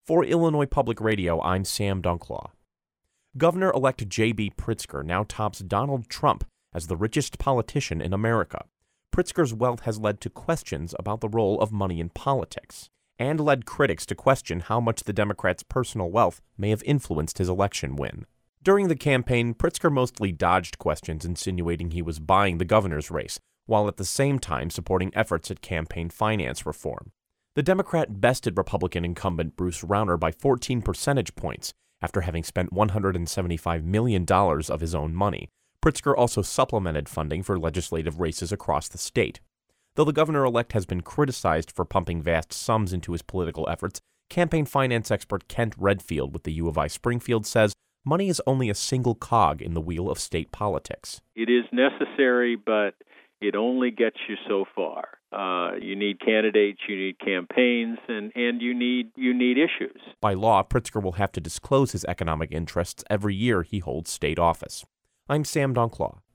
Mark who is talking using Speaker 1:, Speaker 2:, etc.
Speaker 1: For Illinois Public Radio, I'm Sam Dunklaw. Governor-elect J.B. Pritzker now tops Donald Trump as the richest politician in America. Pritzker's wealth has led to questions about the role of money in politics, and led critics to question how much the Democrat's personal wealth may have influenced his election win. During the campaign, Pritzker mostly dodged questions insinuating he was buying the governor's race, while at the same time supporting efforts at campaign finance reform. The Democrat bested Republican incumbent Bruce Rauner by 14 percentage points after having spent $175 million of his own money. Pritzker also supplemented funding for legislative races across the state. Though the governor-elect has been criticized for pumping vast sums into his political efforts, campaign finance expert Kent Redfield with the U of I Springfield says money is only a single cog in the wheel of state politics.
Speaker 2: It is necessary, but it only gets you so far. You need candidates, you need campaigns, and you need issues.
Speaker 1: By law, Pritzker will have to disclose his economic interests every year he holds state office. I'm Sam Dunklaw.